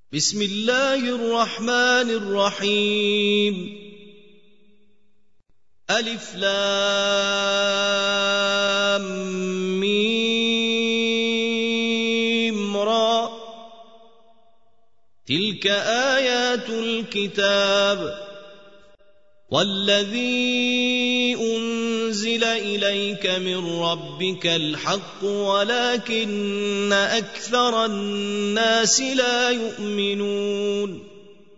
بسم الله الرحمن الرحيم ألف لام ميم را تلك آيات الكتاب والذي أنزل إليك من ربك الحق ولكن أكثر الناس لا يؤمنون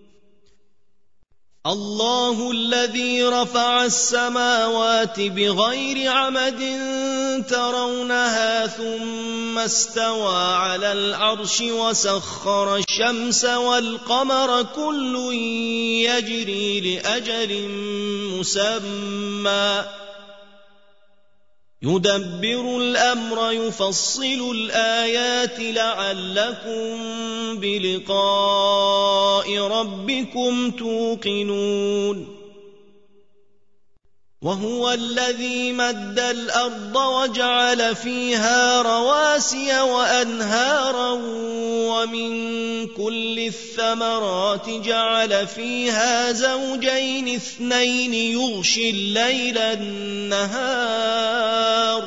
الله الذي رفع السماوات بغير عمد ترونها ثم استوى على العرش وسخر الشمس والقمر كل يجري لأجل مسمى يدبر الأمر يفصل الآيات لعلكم بلقاء ربكم توقنون وهو الذي مد الأرض وجعل فيها رواسي وأنهارا ومن كل الثمرات جعل فيها زوجين اثنين يغشي الليل النهار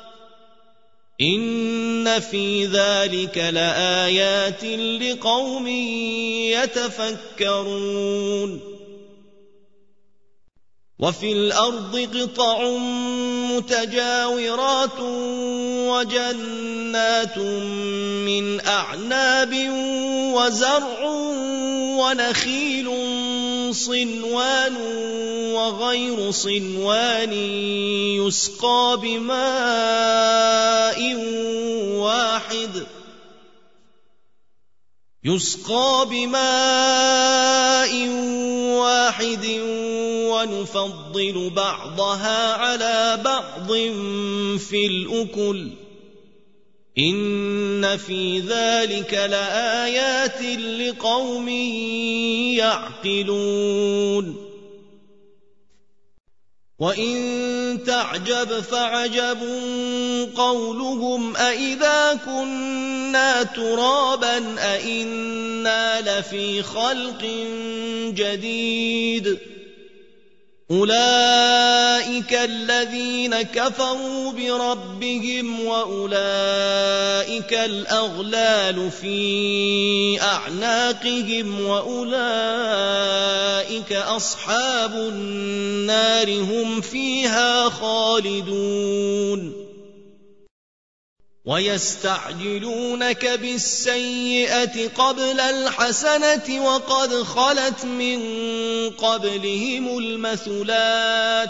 إن في ذلك لآيات لقوم يتفكرون وفي الأرض قطع متجاورات وجنات من أعناب وزرع ونخيل صنوان وغير صنوان يسقى بماء واحد ونفضل بعضها على بعض في الأكل إن في ذلك لآيات لقوم يعقلون وإن تعجب فعجب قولهم أإذا كنا ترابا أإنا لفي خلق جديد أولئك الذين كفروا بربهم وأولئك الأغلال في أعناقهم وأولئك أصحاب النار هم فيها خالدون ويستعجلونك بالسيئة قبل الحسنة وقد خلت من قبلهم المثلات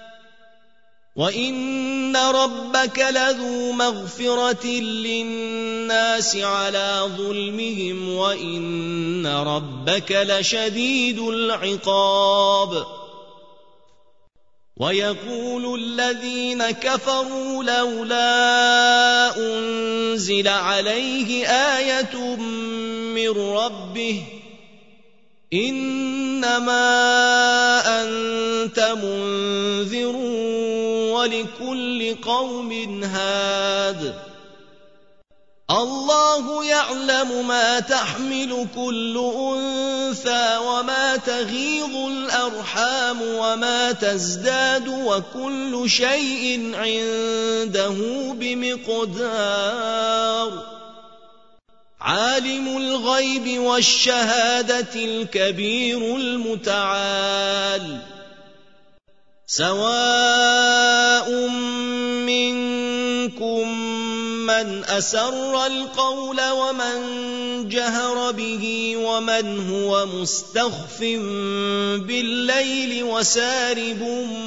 وإن ربك لذو مغفرة للناس على ظلمهم وإن ربك لشديد العقاب ويقول الذين كفروا لولا أنزل عليه آية من ربه إنما أنت منذر ولكل قوم هاد الله يعلم ما تحمل كل أنثى وما تغيض الأرحام وما تزداد وكل شيء عنده بمقدار عالم الغيب والشهادة الكبير المتعال سواء منكم من أسر القول ومن جهر به ومن هو مستخف بالليل وسارب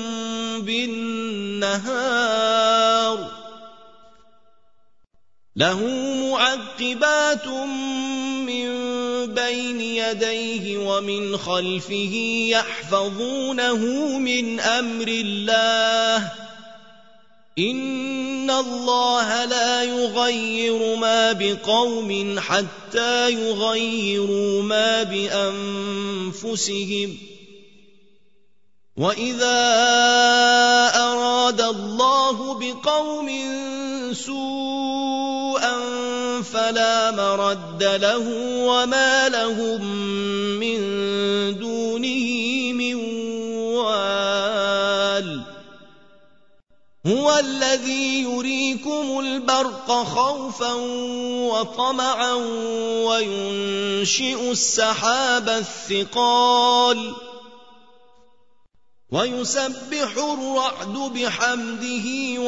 بالنهار له معقبات من بين يديه ومن خلفه يحفظونه من أمر الله إن الله لا يغير ما بقوم حتى يغيروا ما بأنفسهم وإذا أراد الله بقوم سوءا فلا مرد له وما لهم من دونه من وال هو الذي يريكم البرق خوفا وطمعا وينشئ السحاب الثقال ويسبح الرعد بحمده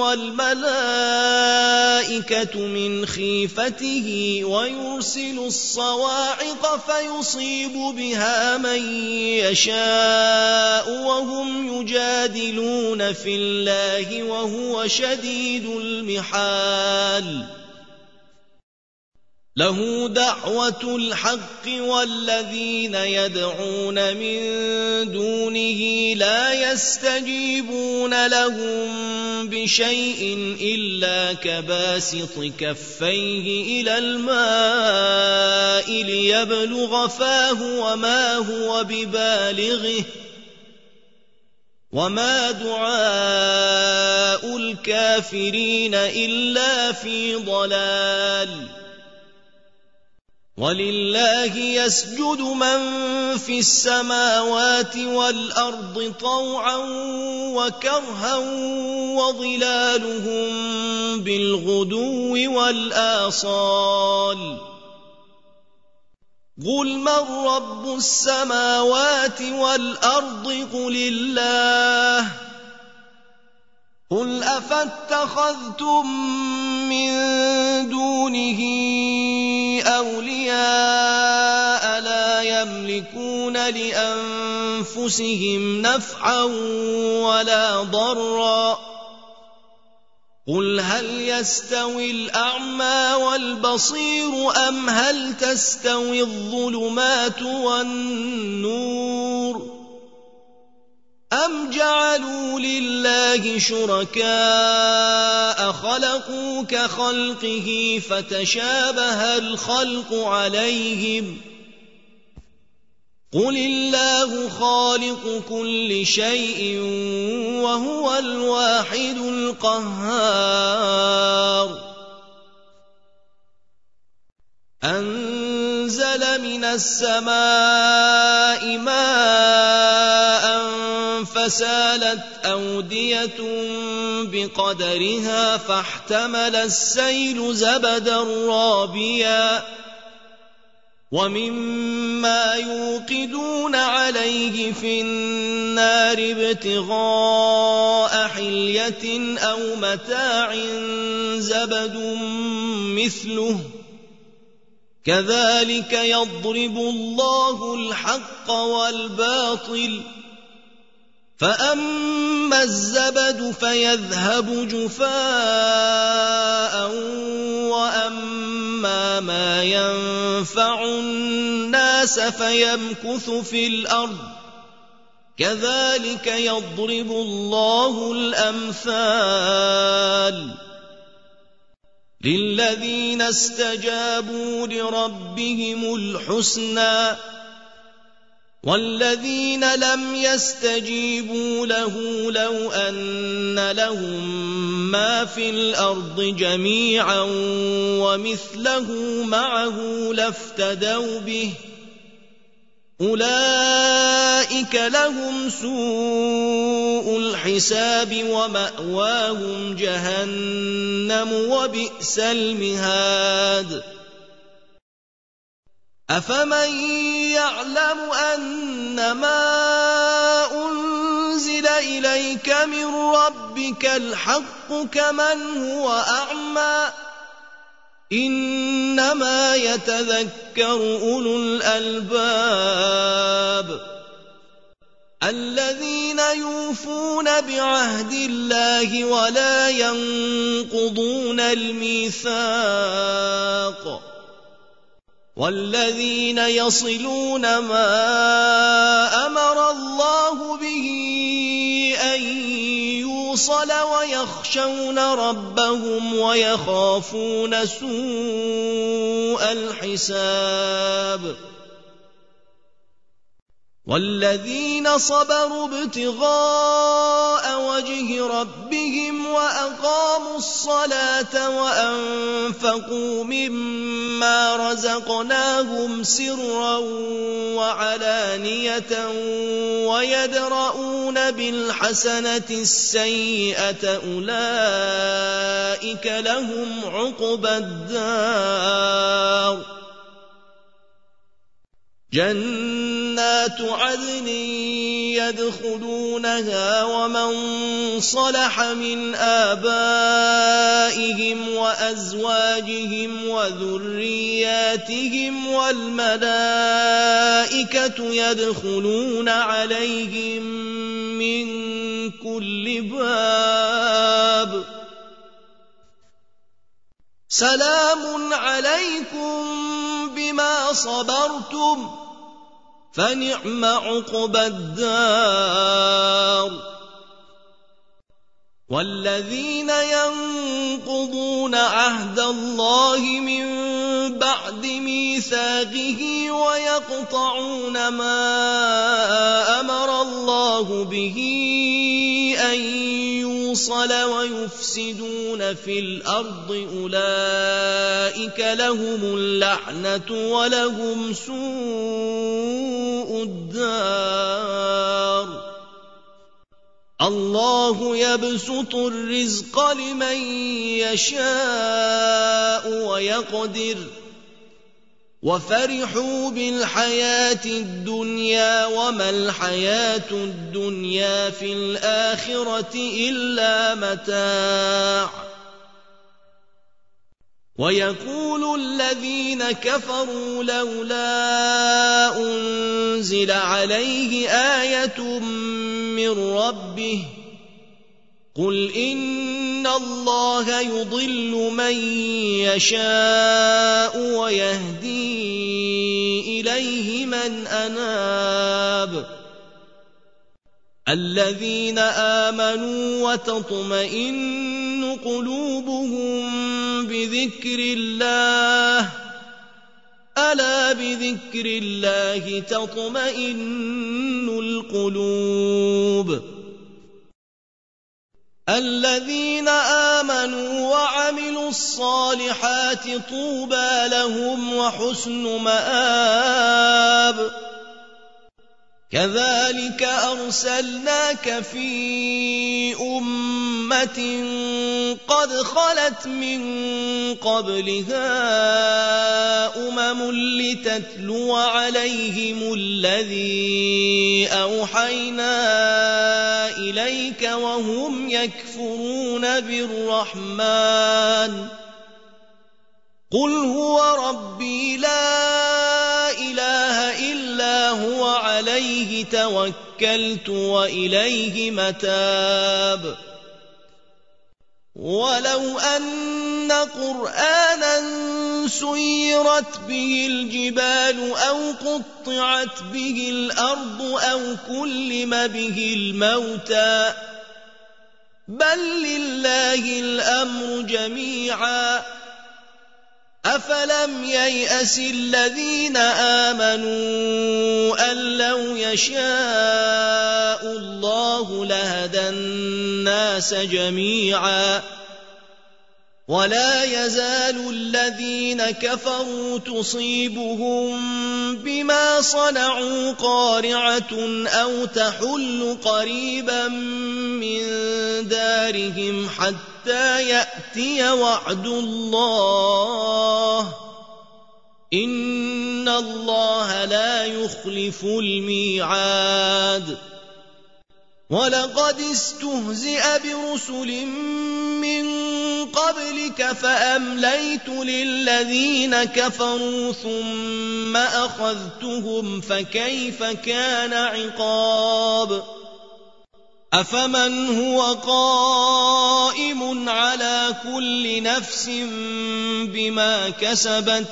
والملائكة من خيفته ويرسل الصواعق فيصيب بها من يشاء وهم يجادلون في الله وهو شديد المحال له دعوة الحق والذين يدعون من دونه لا يستجيبون لهم بشيء إلا كباسط كفيه إلى الماء ليبلغ فاه وما هو ببالغه وما دعاء الكافرين إلا في ضلال ولله يسجد من في السماوات والأرض طوعا وكرها وظلالهم بالغدو والآصال قل من رب السماوات والأرض قل الله قل أفاتخذتم من دونه أولياء لا يملكون لأنفسهم نفعا ولا ضرا قل هل يستوي الأعمى والبصير أم هل تستوي الظلمات والنور أم جعلوا لله شركاء خلقوا كخلقه فتشابه الخلق عليهم قل الله خالق كل شيء وهو الواحد القهار أنزل من السماء ماء فسالت أودية بقدرها فاحتمل السيل زبدا رابيا ومما يوقدون عليه في النار ابتغاء حلية أو متاع زبد مثله كذلك يضرب الله الحق والباطل فأما الزبد فيذهب جفاء وأما ما ينفع الناس فيمكث في الأرض كذلك يضرب الله الأمثال للذين استجابوا لربهم الحسنى والذين لم يستجيبوا له لو أن لهم ما في الأرض جميعا ومثله معه لافتدوا به أولئك لهم سوء الحساب ومأواهم جهنم وبئس المهاد أفمن يعلم أنما أنزل إليك من ربك الحق كمن هو أعمى إنما يتذكر أولو الألباب الذين يوفون بعهد الله ولا ينقضون الميثاق والذين يصلون ما أمر الله به أن يوصل ويخشون ربهم ويخافون سوء الحساب والذين صبروا ابتغاء وجه ربهم وأقاموا الصلاة وأنفقوا مما رزقناهم سرا وعلانية ويدرؤون بالحسنة السيئة أولئك لهم عقبى الدار جنات عدن يدخلونها ومن صلح من آبائهم وأزواجهم وذرياتهم والملائكة يدخلون عليهم من كل باب سلام عليكم بما صبرتم فنعم عقبى الدار والذين ينقضون عهد الله من بعد ميثاقه ويقطعون ما أمر الله به أن يوصل ويفسدون في الأرض أولئك لهم اللعنة ولهم سوء الدار الله يبسط الرزق لمن يشاء ويقدر وفرحوا بالحياة الدنيا وما الحياة الدنيا في الآخرة إلا متاع ويقول الذين كفروا لولا أنزل عليه آية من ربه قل إن الله يضل من يشاء ويهدي إليه من أناب الذين آمنوا وتطمئن قلوبهم بذكر الله ألا بذكر الله تطمئن القلوب الذين آمنوا وعملوا الصالحات طوبى لهم وحسن مآب كذلك أرسلناك في أمة قد خلت من قبلها لتتلو عليهم الذي أوحينا إليك وهم يكفرون بالرحمن قل هو ربي لا إله إلا هو عليه توكلت وإليه متاب ولو أن قرآنا سيرت به الجبال أو قطعت به الأرض أو كلم به الموتى بل لله الأمر جميعا أفلم ييأس الذين آمنوا أن لو يشاء الله لهدى الناس جميعا ولا يزال الذين كفروا تصيبهم بما صنعوا قارعة أو تحل قريبا من دارهم حتى يأتي وعد الله إن الله لا يخلف الميعاد ولقد استهزئ برسل من قبلك فأمليت للذين كفروا ثم أخذتهم فكيف كان عقاب أفمن هو قائم على كل نفس بما كسبت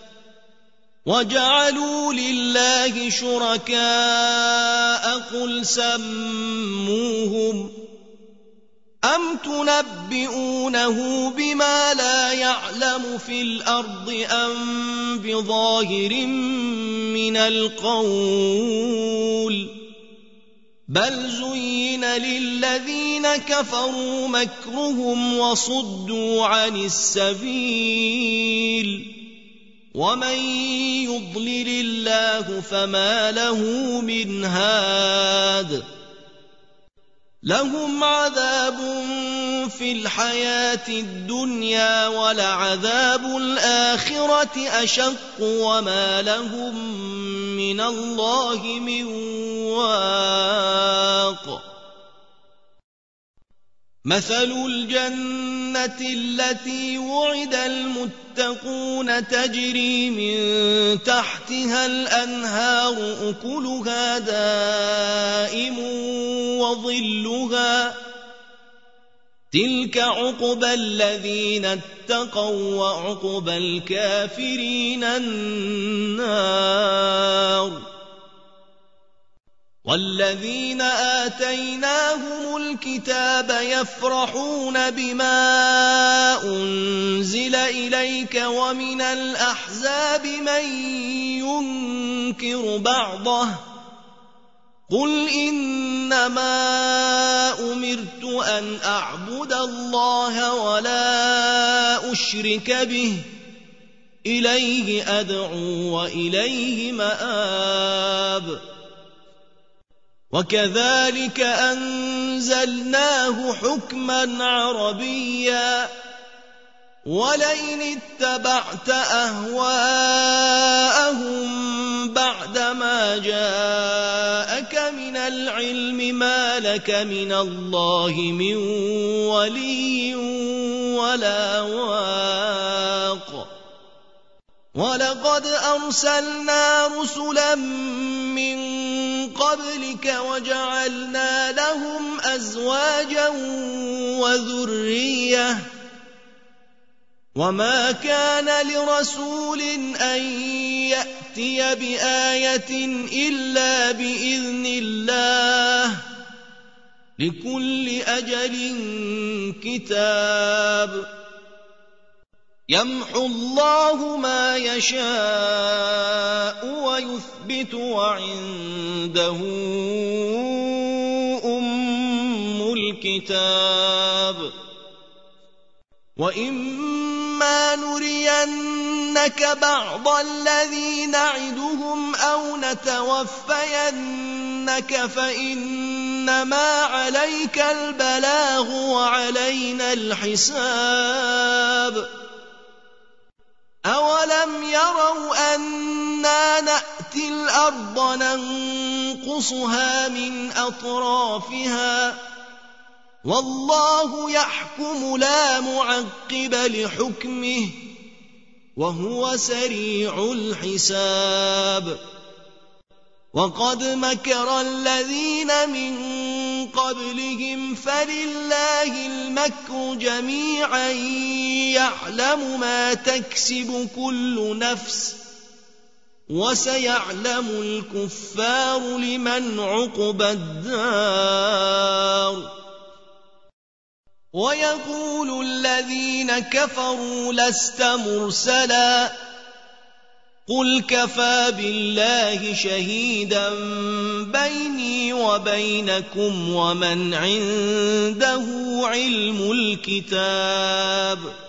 وجعلوا لله شركاء قل سموهم أَمْ تُنَبِّئُونَهُ بِمَا لَا يَعْلَمُ فِي الْأَرْضِ أَمْ بِظَاهِرٍ مِّنَ الْقَوْلِ ۗ بَلْ زُيِّنَ لِلَّذِينَ كَفَرُوا مَكْرُهُمْ وَصُدُّوا عَنِ السَّبِيلِ ۗ وَمَن يُضْلِلِ اللَّهُ فَمَا لَهُ مِنْ هَادٍ. لَهُمْ عَذَابٌ فِي الْحَيَاةِ الدُّنْيَا وَلَعَذَابُ الْآخِرَةِ أَشَقُّ وَمَا لَهُم مِّنَ اللَّهِ مِن وَاقٍ. مَثَلُ الْجَنَّةِ الَّتِي وُعِدَ الْمُتَّقُونَ تَجْرِي مِن تَحْتِهَا الْأَنْهَارُ أُكُلُهَا دَائِمٌ وَظِلُّهَا ۚ تِلْكَ عُقْبَى الَّذِينَ اتَّقَوا ۖ وَّعُقْبَى الْكَافِرِينَ النَّارُ. وَالَّذِينَ آتَيْنَاهُمُ الْكِتَابَ يَفْرَحُونَ بِمَا أُنزِلَ إِلَيْكَ ۖ وَمِنَ الْأَحْزَابِ مَن يُنكِرُ بَعْضَهُ ۚ قُلْ إِنَّمَا أُمِرْتُ أَنْ أَعْبُدَ اللَّهَ وَلَا أُشْرِكَ بِهِ ۚ إِلَيْهِ أَدْعُو وَإِلَيْهِ مَآبِ. وَكَذَٰلِكَ أَنزَلْنَاهُ حُكْمًا عَرَبِيًّا ۚ وَلَئِنِ اتَّبَعْتَ أَهْوَاءَهُم بَعْدَمَا جَاءَكَ مِنَ الْعِلْمِ مَا لَكَ مِنَ اللَّهِ مِن وَلِيٍّ وَلَا وَاقٍ. وَلَقَدْ أَرْسَلْنَا رُسُلًا مِّن قَبْلِكَ وَجَعَلْنَا لَهُمْ أَزْوَاجًا وَذُرِّيَّةً ۚ وَمَا كَانَ لِرَسُولٍ أَن يَأْتِيَ بِآيَةٍ إِلَّا بِإِذْنِ اللَّهِ ۗ لِكُلِّ أَجَلٍ كِتَابٌ. يَمْحُو اللَّهُ مَا يَشَاءُ وَيُثْبِتُ ۖ وَعِندَهُ أُمُّ الْكِتَابِ. وَإِمَّا نُرِيَنَّكَ بَعْضَ الَّذِي نَعِدُهُمْ أَوْ نَتَوَفَّيَنَّكَ فَإِنَّمَا عَلَيْكَ الْبَلَاغُ وَعَلَيْنَا الْحِسَابُ. أَوَلَمْ يَرَوْا أَنَّا نَأْتِي الْأَرْضَ نَنقُصُهَا مِنْ أَطْرَافِهَا ۚ وَاللَّهُ يَحْكُمُ لَا مُعَقِّبَ لِحُكْمِهِ ۚ وَهُوَ سَرِيعُ الْحِسَابِ. وَقَدْ مَكَرَ الَّذِينَ مِن قَبْلِهِمْ فَلِلَّهِ الْمَكْرُ جَمِيعًا يَعْلَمُ مَا تَكْسِبُ كُلُّ نَفْسٍ ۗ وَسَيَعْلَمُ الْكُفَّارُ لِمَنْ عُقْبَى الدَّارِ. وَيَقُولُ الَّذِينَ كَفَرُوا لَسْتَ مُرْسَلًا ۚ قُلْ كَفَىٰ بِاللَّهِ شَهِيدًا بَيْنِي وَبَيْنَكُمْ وَمَنْ عِندَهُ عِلْمُ الْكِتَابِ.